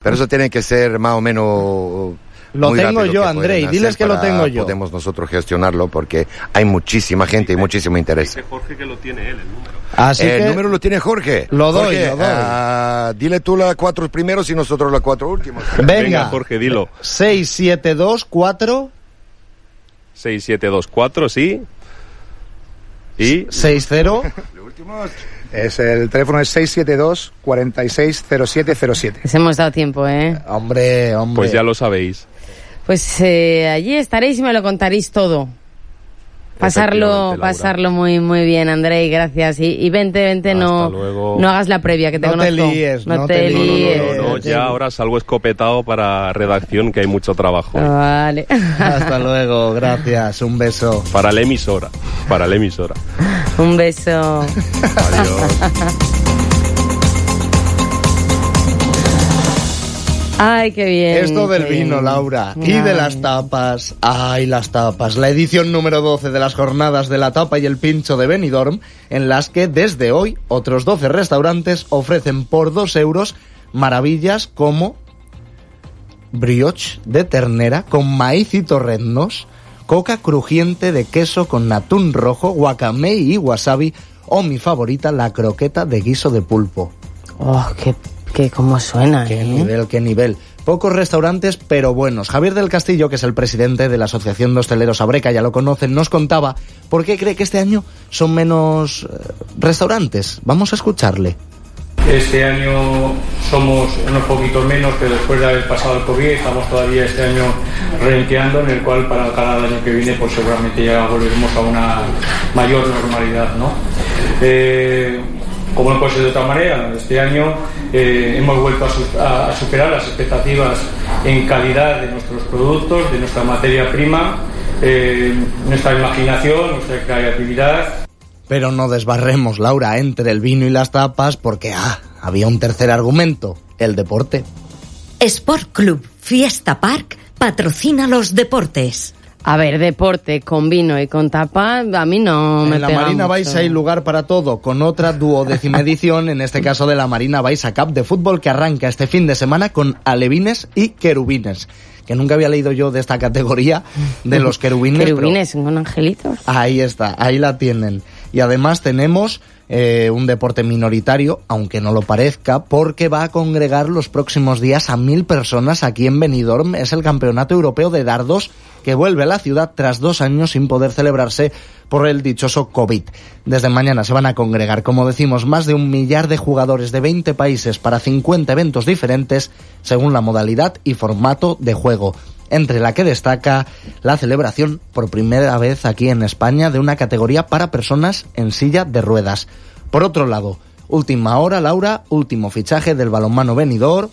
Pero eso tiene que ser más o menos... Lo tengo yo, Andrei, diles que lo tengo yo. Podemos nosotros gestionarlo porque hay muchísima gente y muchísimo interés. Dice Jorge que lo tiene él, el número. Así El que número lo tiene Jorge. Lo doy. Dile tú las 4 primeros y nosotros las 4 últimos. Venga, Jorge, dilo. 6724 6724, sí. Y 60. El teléfono es 672-460707. Les hemos dado tiempo, ¿eh? Hombre. pues ya lo sabéis. Pues allí estaréis y me lo contaréis todo. Pasarlo muy muy bien, Andrei, gracias. Y vente, no hagas la previa, que te conozco. No te líes. No, ya ahora salgo escopetado para redacción, que hay mucho trabajo. Vale. Hasta luego, gracias, un beso. Para la emisora. Un beso. Adiós. Ay, qué bien. Esto del vino, Laura, y de las tapas. Ay, las tapas. La edición número 12 de las jornadas de la tapa y el pincho de Benidorm, en las que desde hoy otros 12 restaurantes ofrecen por 2 euros maravillas como brioche de ternera con maíz y torreznos, coca crujiente de queso con atún rojo, guacamole y wasabi, o mi favorita, la croqueta de guiso de pulpo. Oh, qué cómo suena, Qué nivel. Pocos restaurantes, pero buenos. Javier del Castillo, que es el presidente de la Asociación de Hosteleros Abreca, ya lo conocen, nos contaba por qué cree que este año son menos restaurantes. Vamos a escucharle. Este año somos unos poquitos menos, pero después de haber pasado el COVID estamos todavía este año renqueando, en el cual para cada año que viene pues seguramente ya volveremos a una mayor normalidad, ¿no? Como no puede ser de otra manera, este año hemos vuelto a superar las expectativas en calidad de nuestros productos, de nuestra materia prima, nuestra imaginación, nuestra creatividad. Pero no desbarremos, Laura, entre el vino y las tapas, porque había un tercer argumento, el deporte. Sport Club Fiesta Park patrocina los deportes. A ver, deporte con vino y con tapa, a mí no me pega mucho. En la Marina Baixa hay lugar para todo, con otra 12ª edición, en este caso de la Marina Baixa Cup de fútbol, que arranca este fin de semana con alevines y querubines. Que nunca había leído yo de esta categoría de los querubines. Querubines con angelitos. Ahí está, ahí la tienen. Y además tenemos un deporte minoritario, aunque no lo parezca, porque va a congregar los próximos días a 1000 personas aquí en Benidorm. Es el Campeonato Europeo de Dardos, que vuelve a la ciudad tras 2 años sin poder celebrarse por el dichoso COVID. Desde mañana se van a congregar, como decimos, más de 1 millar de jugadores de 20 países para 50 eventos diferentes, según la modalidad y formato de juego, entre la que destaca la celebración por primera vez aquí en España de una categoría para personas en silla de ruedas. Por otro lado, última hora, Laura, último fichaje del balonmano Benidorm.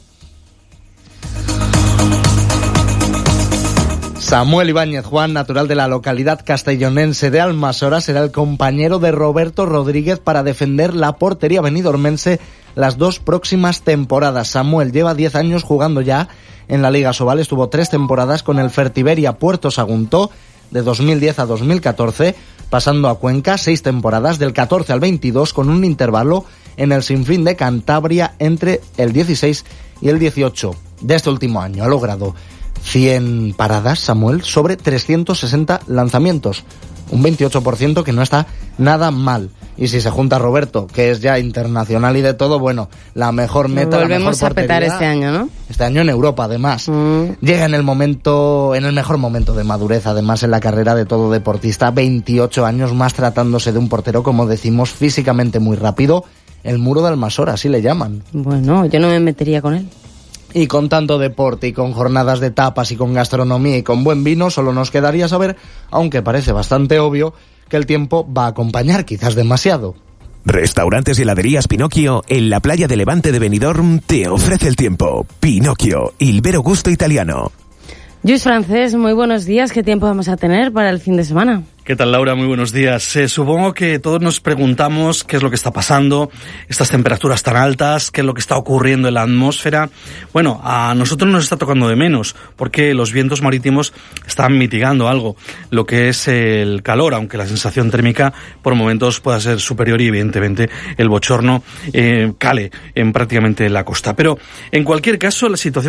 Samuel Ibáñez Juan, natural de la localidad castellonense de Almasora, será el compañero de Roberto Rodríguez para defender la portería benidormense las 2 próximas temporadas. Samuel lleva 10 años jugando ya en la Liga Sobal, estuvo 3 temporadas con el Fertiberia Puerto Saguntó de 2010 a 2014, pasando a Cuenca 6 temporadas del 14 al 22 con un intervalo en el Sinfín de Cantabria entre el 16 y el 18 de este último año. Ha logrado 100 paradas, Samuel, sobre 360 lanzamientos, un 28% que no está nada mal. Y si se junta Roberto, que es ya internacional y de todo, bueno, la mejor meta, volvemos la mejor portería, a petar este año, ¿no? Este año en Europa, además. Llega en el mejor momento de madurez, además, en la carrera de todo deportista. 28 años más, tratándose de un portero, como decimos, físicamente muy rápido. El muro de Almasora, así le llaman. Bueno, yo no me metería con él. Y con tanto deporte y con jornadas de tapas y con gastronomía y con buen vino, solo nos quedaría saber, aunque parece bastante obvio, que el tiempo va a acompañar, quizás demasiado. Restaurantes y heladerías Pinocchio en la playa de Levante de Benidorm te ofrece el tiempo. Pinocchio, il vero gusto italiano. Lluís Francés, muy buenos días. ¿Qué tiempo vamos a tener para el fin de semana? ¿Qué tal, Laura? Muy buenos días. Supongo que todos nos preguntamos qué es lo que está pasando, estas temperaturas tan altas, qué es lo que está ocurriendo en la atmósfera. Bueno, a nosotros nos está tocando de menos, porque los vientos marítimos están mitigando algo, lo que es el calor, aunque la sensación térmica por momentos pueda ser superior y evidentemente el bochorno cale en prácticamente la costa. Pero en cualquier caso, la situación